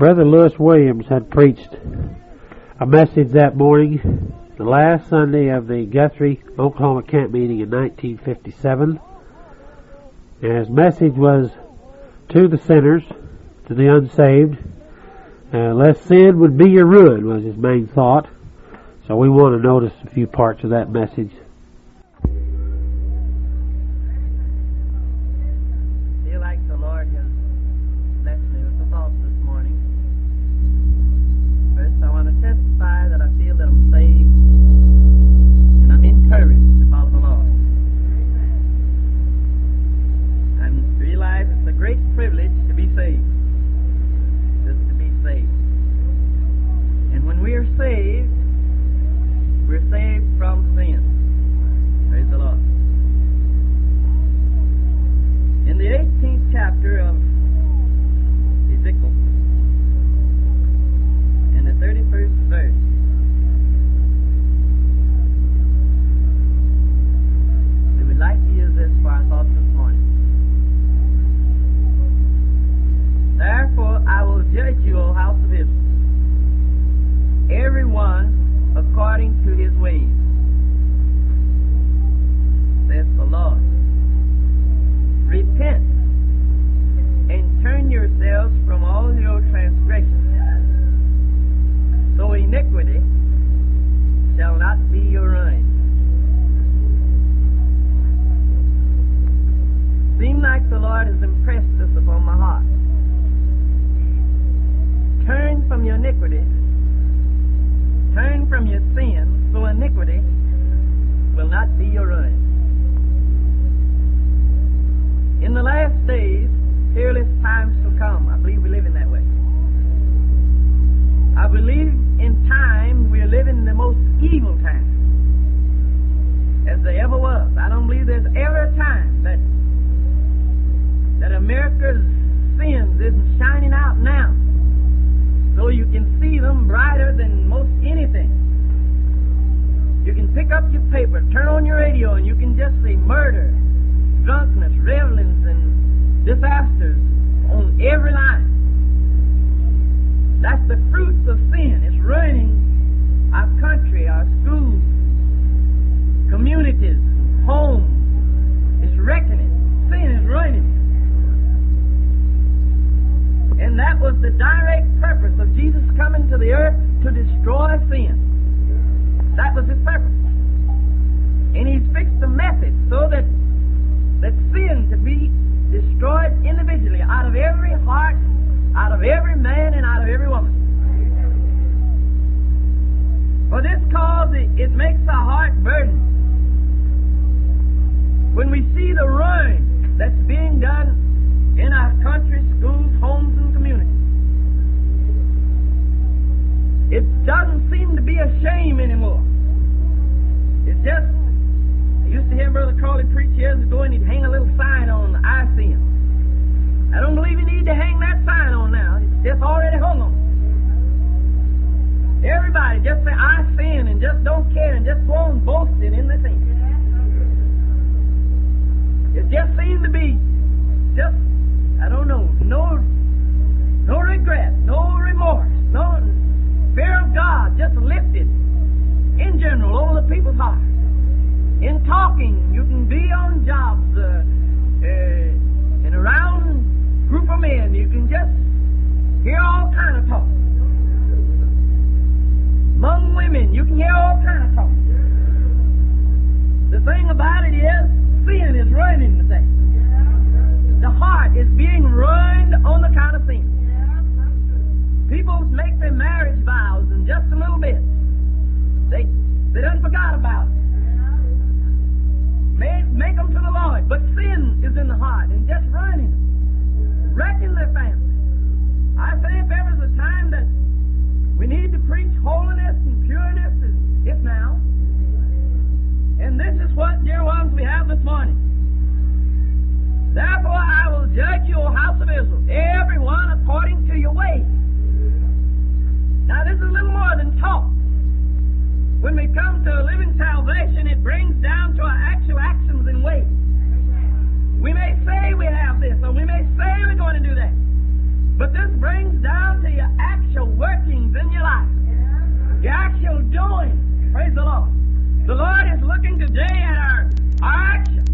Brother Lewis Williams had preached a message that morning, the last Sunday of the Guthrie, Oklahoma camp meeting in 1957. And his message was to the sinners, to the unsaved. Lest sin would be your ruin was his main thought. So we want to notice a few parts of that message. I feel like the Lord has blessed me with a thought this morning. First, I want to testify that I feel that I'm saved, and I'm encouraged to follow the Lord. I realize it's a great privilege to be saved. Just to be saved. And when we are saved, we're saved from sin. Praise the Lord. In the 18th chapter of Ezekiel, in the 31st verse, we would like to use this for our thoughts this morning. Therefore I will judge you, O house of Israel, every one according to his ways, saith the Lord. Repent and turn yourselves from all your transgressions, so iniquity shall not be your ruin. Seems like the Lord has impressed this upon my heart. Turn from your iniquity. Turn from your sin, so iniquity will not be your ruin. In the last days, peerless times shall come. I believe we live in that way. I believe in time we are living in the most evil time as there ever was. I don't believe there's ever a time that America's sins isn't shining out now, so you can see them brighter than most anything. You can pick up your paper, turn on your radio, and you can just see murder, drunkenness, revelings, and disasters on every line. That's the fruits of sin. It's ruining our country, our schools, communities, homes. It's wrecking it. Sin is ruining it. And that was the direct purpose of Jesus coming to the earth, to destroy sin. That was his purpose. And he's fixed the method so that sin could be destroyed individually out of every heart, out of every man, and out of every woman. For this cause, it makes our heart burden when we see the ruin that's being done in our country, schools, homes, and communities. It doesn't seem to be a shame anymore. It's just, I used to hear Brother Crawley preach years ago, and he'd hang a little sign on, I sin. I don't believe you need to hang that sign on now. It's just already hung on. Everybody just say, I sin, and just don't care, and just go on boasting in the sin. It just seems to be just, I don't know, no regret, no remorse, no fear of God, just lifted in general over the people's hearts. In talking, you can be on jobs and around a group of men, you can just hear all kind of talk. Among women, you can hear all kind of talk. The thing about it is, sin is ruining the thing. The heart is being ruined on the brings down to your actual workings in your life. Your actual doing. Praise the Lord. The Lord is looking today at our actions.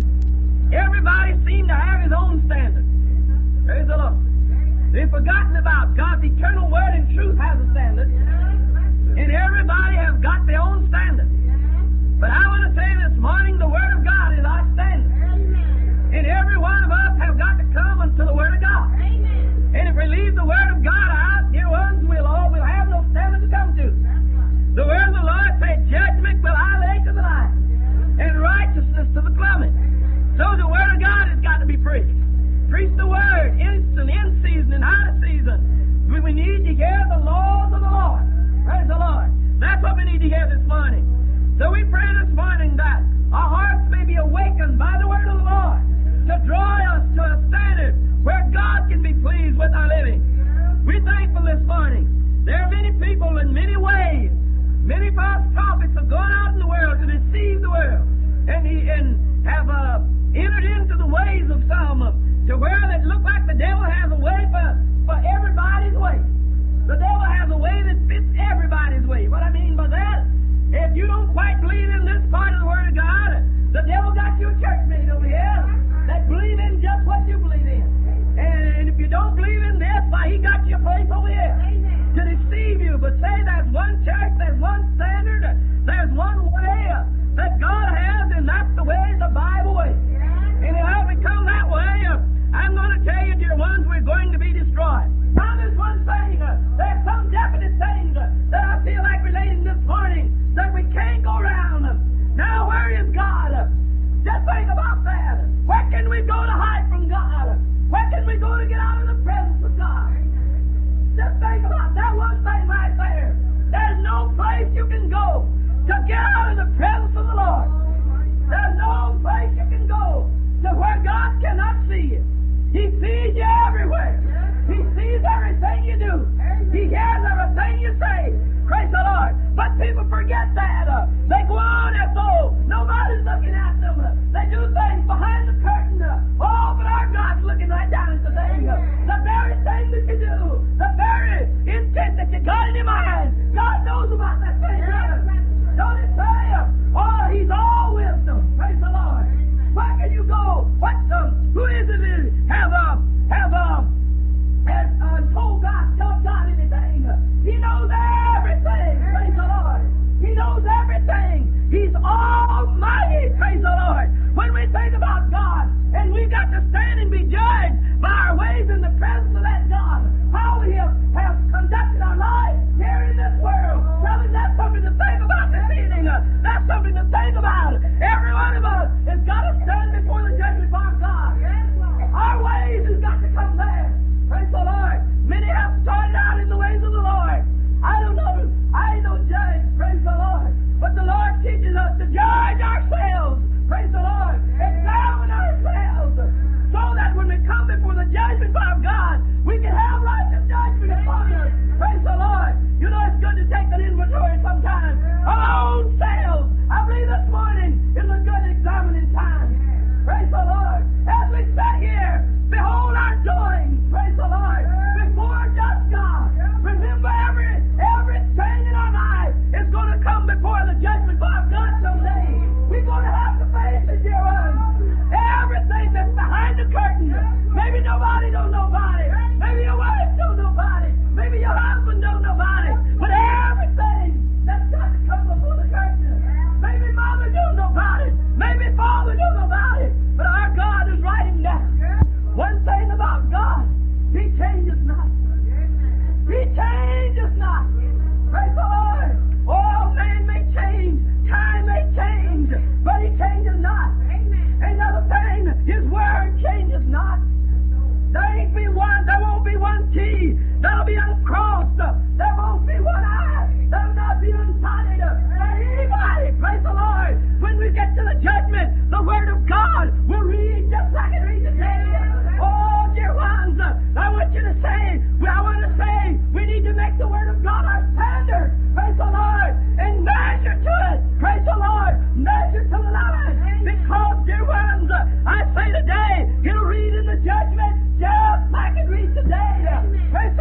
Everybody seems to have his own standard. Praise the Lord. They've forgotten about God's eternal word and truth has a standard. And everybody has got their own standard. But I want to say this morning, the Word of God is our standard. And every one of us have got to come unto the Word of God. And if we leave the Word of God out, dear ones, we'll have no standard to come to. The Word of the Lord said, judgment will I lay to the light, and righteousness to the plummet. So the Word of God has got to be preached. Preach the Word, instant, in season, and out of season. We need to hear the laws of the Lord. Praise the Lord. That's what we need to hear this morning. So we pray this morning that our hearts may be awakened by the Word of the Lord to draw us to a standard where God can be pleased with our living. We're thankful this morning. There are many people in many ways. Many false prophets have gone out in the world to deceive the world and have entered into the ways of some to where it look like the devil has a way for everybody's way. The devil has a way that fits everybody's way. What I mean by that, if you don't quite believe in this part of the Word of God, the devil got you a church mate over here that believe in just what you believe in. And if you don't believe in this, why, he got you a place over here to deceive you. But say there's one church, there's one standard, there's one way that God has, and that's the way the Bible is. And if I become that way, I'm going to tell you, dear ones, we're going to be destroyed. Now there's one thing, there's some definite things that I feel like relating this morning that we can't go around. Now where is God? Just think about that. Where can we go to hide from God? Where can we go to get out of the presence of God? Just think about that one thing right there. There's no place you can go to get out of the presence of the Lord. There's no place you can go to where God cannot see you. He sees you everywhere. He sees everything you do. He hears everything you say. Praise the Lord. But people forget that. They go on as though nobody's looking at them. They do things behind the curtain. Oh, but our God's looking right down at the thing. The very thing that you do, the very intent that you got in your mind, God knows about that thing. Don't it say, oh, He's all wisdom. Praise the Lord. Where can you go? Who is it that has told God anything? He knows everything. Praise the Lord. He knows everything. He's almighty. Praise the Lord. When we think about God, and we've got to stand and be judged by our ways in the presence of that God, how we have conducted our lives here in this world. Tell me that's something to think about this evening. That's something to think about. Every one of us has got to stand before the judgment bar of God. Our ways has got to come there. Praise the Lord. Many have started out in the ways of the Lord. I don't know. I ain't no judge. Praise the Lord. But the Lord teaches us to judge ourselves. Praise the Lord. Examine ourselves. So that when we come before the judgment bar of God, we can have righteous judgment upon us. Praise the Lord. You know, it's good to take an inventory sometimes of our own selves. I believe this morning is a good examining time. Praise the Lord. As we sit here, behold our doings. Praise the Lord. Before just God. Remember everything in our life is going to come before the judgment bar of God someday. We're going to have to face it, dear ones. Everything that's behind the curtain. Maybe nobody don't nobody. Maybe your wife don't nobody. Maybe your husband don't nobody. But everything that's got to come before the curtain. Maybe mama don't nobody. Maybe father don't nobody. But our God is writing down. One thing about God, He changes not. He changes not. Praise the Lord. Oh, man may change. Time may change. But He changes not. Another thing, His Word changes not. There won't be one T that'll be uncrossed. There won't be one I that'll not be untied. Anybody, praise the Lord, when we get to the judgment, the Word of God will read just like it reads today. Oh, dear ones, I want to say, we need to make the Word of God our standard. Praise the Lord. And measure to it. Praise the Lord. Measure to the line. Because, dear ones, I say today, it'll read in the judgment just like it reads today. Praise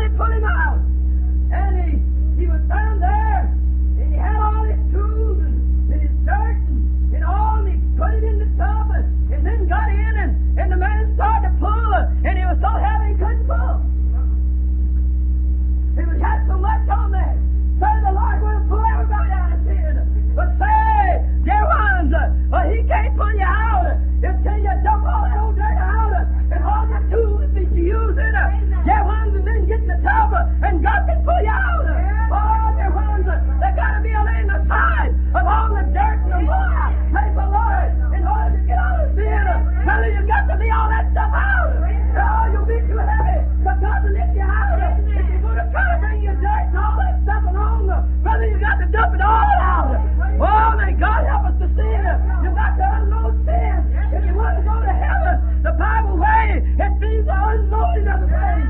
somebody pull him out. And he was down there, and he had all his tools and his dirt and all, and he put it in the tub and then got in, and the man started to pull, and he was so heavy he couldn't pull. He had so much on there. Say the Lord will pull everybody out of sin. But say, dear ones, he can't pull you out until you dump all that old dirt out and all the tools that you use in it. Dear ones, and then get in the tub and God can pull you out. Oh, dear ones, they got to be laying aside of all the dirt and the mud. Praise the Lord. In order to get out of sin, brother, you've got to lay all that stuff out. Oh, you'll be too heavy for God to lift you out. If you're going to try to bring your dirt and all that stuff along, brother, you've got to dump it all out. Oh, may God help us to sin. You've got to unload sin. If you want to go to heaven, the Bible way, it means the unloading of the faith.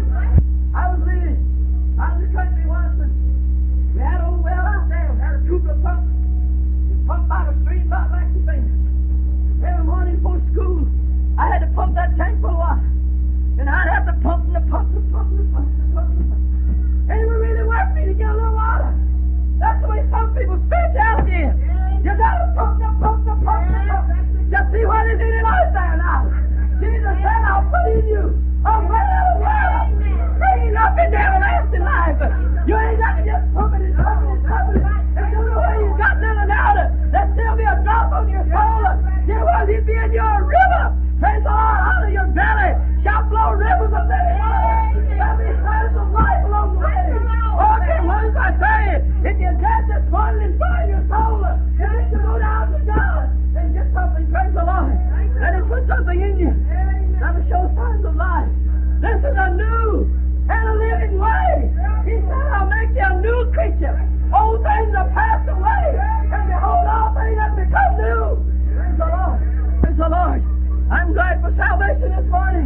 I was in the country once, and we had an old well out there. We had a troop of pumps. We pumped out a stream about like your finger. Every morning before school, I had to pump that tank full of water. And I'd have to pump and pump and pump and pump and pump and pump. And it would really work for me to get a little water. That's the way some people's spirituality is. You gotta pump and pump and pump and pump. Just see what is in your life there now. Jesus said, I'll put in you a well of water, bringing up into everlasting life. You ain't got to just pump it and pump it and pump it. If you know where you've got nothing out, there'll still be a drop on your soul. There will be in your river. Praise the Lord, out of your belly shall flow rivers of living water. There'll be streams of life along the way. Okay, once I say, if you're dead this morning and find your soul, you need to go down to God and get something. Praise the Lord. Let Him put something in you. Let Him show signs of life. This is a new and a living way. He said, I'll make you a new creature. Old things are passed away, and behold, all things have become new. Praise the Lord. Praise the Lord. I'm glad for salvation this morning.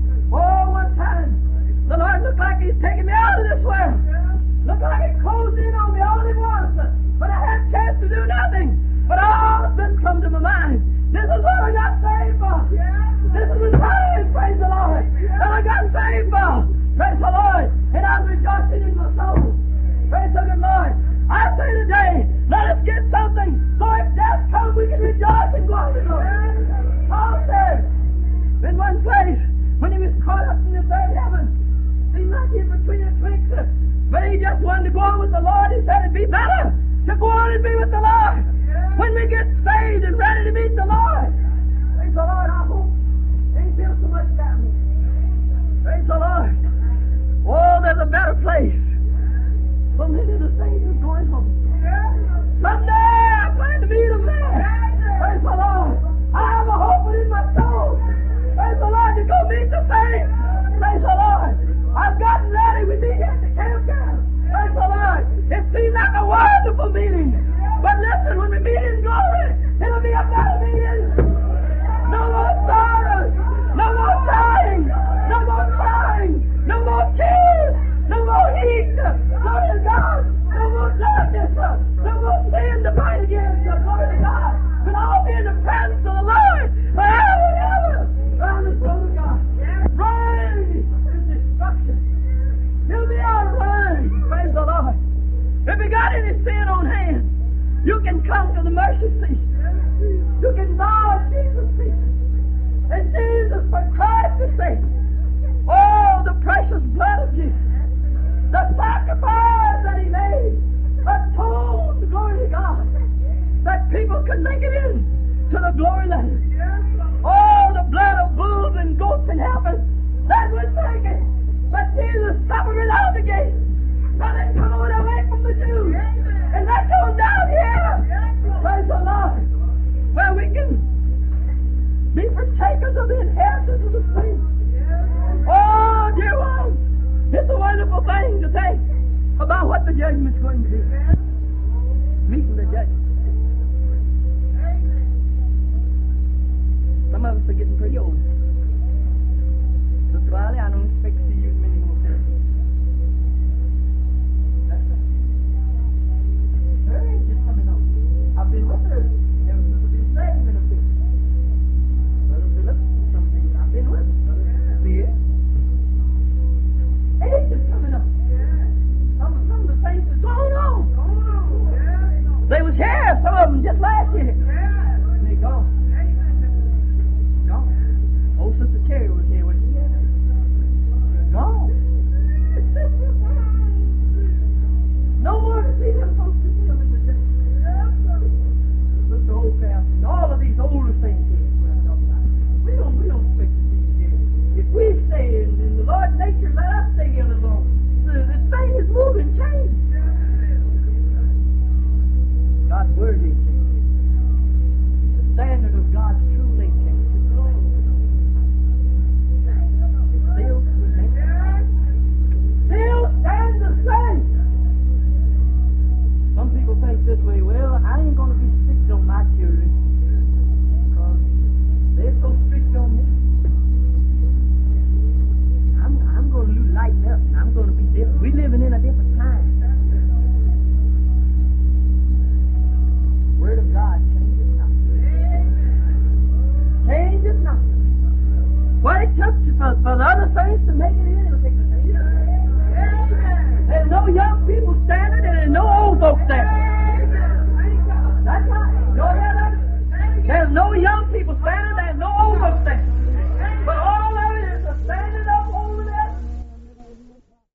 Oh, one time, the Lord looked like He's taking me out of this world. Looked like He closed in on me all at once. But I had a chance to do nothing. But all of this come to my mind. This is what I got saved for. This is the time, praise the Lord, that I got saved for. Praise the Lord. And I'm rejoicing in my soul. Praise the good Lord. I say today, let us get something so if death comes, we can rejoice and glory to God. Paul said, in one place, when he was caught up in the third heaven, seemed like he was between a twixt, but he just wanted to go on with the Lord. He said it'd be better to go on and be with the Lord. When we get saved and ready to meet the Lord. Praise the Lord, I hope ain't feel so much down here. Praise the Lord. Oh, there's a better place. So many of the saints are going home. Someday I plan to meet them there. Praise the Lord. I have a hope in my soul. Praise the Lord to go meet the saints. Praise the Lord. I've gotten ready. We meet at the campground. Praise the Lord. It seems like a wonderful meeting. But listen, when we meet in glory, it'll be a better meeting. No more sorrows. No more crying. No more crying. No more tears. No more heat. Glory to God. No more darkness. No more sin to fight against. Glory to God. We'll all be in the presence of the Lord forever and ever. Around the throne of God. Rain is destruction. He'll be our rain. Praise the Lord. If you got any sin on hand, you can come to the mercy seat. You can bow at Jesus' feet. And Jesus, for Christ's sake, oh, the precious blood of Jesus, the sacrifice that He made, atoned, glory to God, that people could make it in to the glory land. Oh, the blood of bulls and goats in heaven, that would make it. But Jesus suffered it out the gate. But it come away from the Jews. And that goes down here. Praise the Lord. Where we can be partakers of the inheritance of the saints. Oh, dear ones, it's a wonderful thing to think about what the judgment's going to be. Meeting the judgment. Some of us are getting pretty old. Sister Riley, I don't expect to see you many more times. Her age is coming on. I've been with her ever since I've been saved in a bit. Brother Philip, some things I've been with her. See it? Age is coming on. And they gone. Gone. Old Sister Terry was here when she had it. Gone. No more to see them folks that still in the church. Sister Holcraft and all of these older saints here. We don't expect to see you here. If we stay in the Lord's nature, let us stay here alone. The thing is moving, change.